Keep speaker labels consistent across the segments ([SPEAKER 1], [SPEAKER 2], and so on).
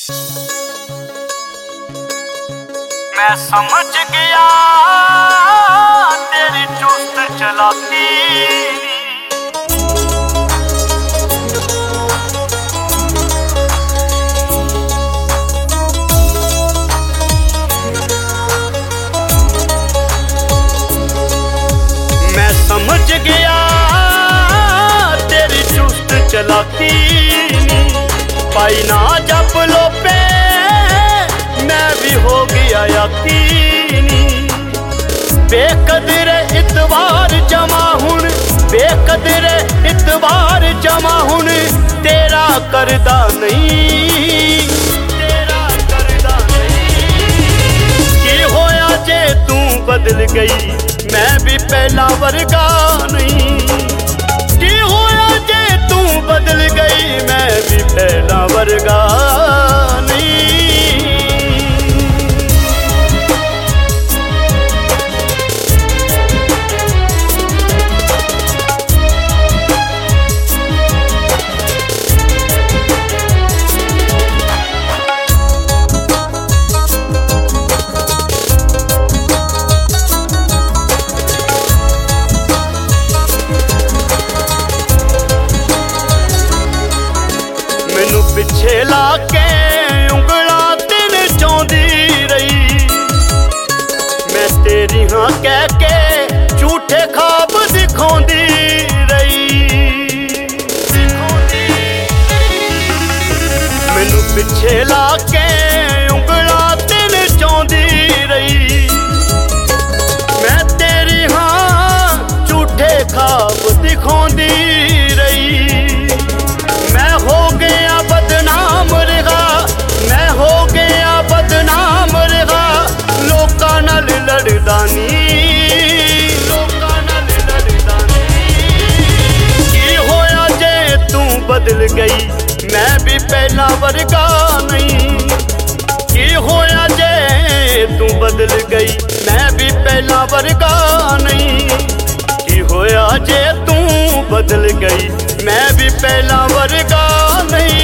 [SPEAKER 1] मैं समझ गया तेरी चुस्त चलाती। मैं समझ गया तेरी चुस्त चलाती। पाई ना जब लो पे मैं भी हो गया यकीनी। बेकदरे इतबार जमा हुन, बेकदरे इतबार जमा हुन तेरा करदा नहीं, तेरा करदा नहीं। की होया जे तू बदल गई मैं भी पहला वर्गा नहीं। की होया जे तू बदल गई मैं भी पहला वर्गा नहीं। मैनू पिछे ला के उंगला तेन चाहती रही। मैं तेरी हाँ कह के झूठे ख्वाब दिखाती रही। मैनू पिछे ला के उंगला तेन चाहती रही। मैं तेरी हाँ झूठे ख्वाब दिखाती रही। मैं हो गया बदनाम रहा, मैं हो गया बदनाम रहा। लोकां नाल लड़दा नी, लोकां नाल लड़दा नी। की होया जे तू बदल गई मैं भी पहला वर्गा नहीं। की होया जे तू बदल गई मैं भी पहला वर्गा नहीं। की होया जे तू बदल गई मैं भी पहला वर्गा नहीं।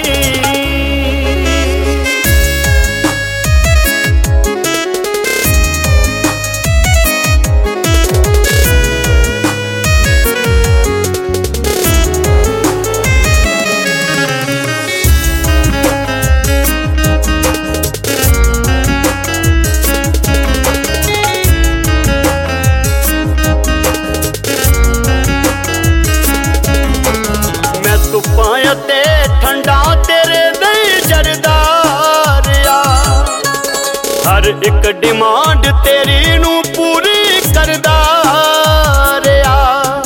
[SPEAKER 1] ते ठंडा तेरे दई जरदार आ। हर एक डिमांड तेरी नू पूरी करदा रहा।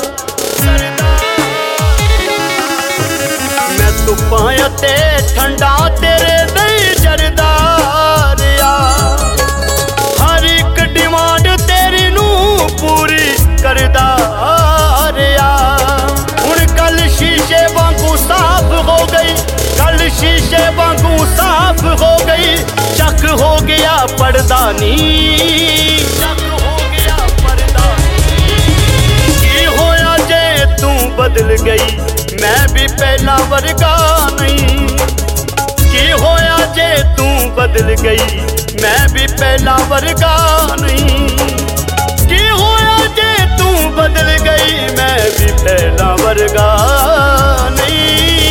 [SPEAKER 1] मैं तुपां ते ठंडा तेरे दई जरदार आ। हर एक डिमांड तेरी नू पूरी करदा रहा। हुण कल शीशे वांगू साफ हो गई, कल शीशे वांगू साफ हो गई। शक हो गया पर्दा नी, शक हो गया पर्दा नी। की होया जे तू बदल गई मैं भी पहला वर्गा नहीं। की होया जे तू बदल गई मैं भी पहला वर्गा नहीं। की होया जे तू बदल गई मैं भी पहला वर्गा नहीं।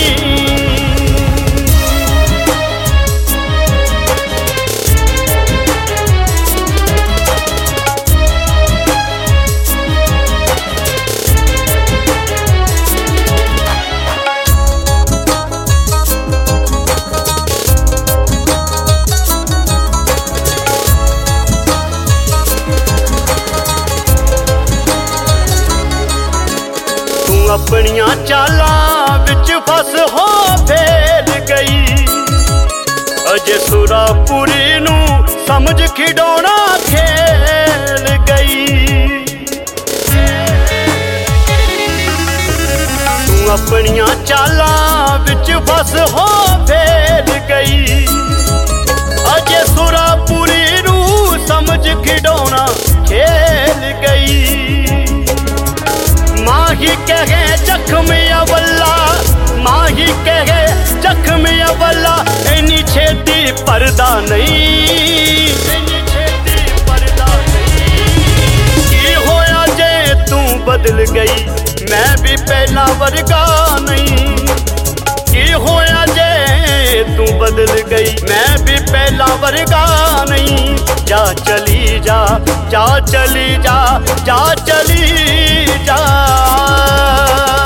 [SPEAKER 1] अपनियां चालां विच फस हो फेल गई। अजे सुरापुरी नू समझ खिडौना खेल गई। तू अपनियां चालां विच फस हो फेल गई। अजे सुरापुरी नू समझ खिडौना खेल गई। माही कहे जख्म अवल्ला, माही कहे जख्म अवल्ला। इन्नी छेती परदा नहीं, इन्नी छेती परदा नहीं। की होया जे तू बदल गई, मैं भी पहला वर्गा नहीं। की होया जे तू बदल गई, मैं भी पहला वर्गा नहीं। जा चली जा, जा चली जा, जा चली जा।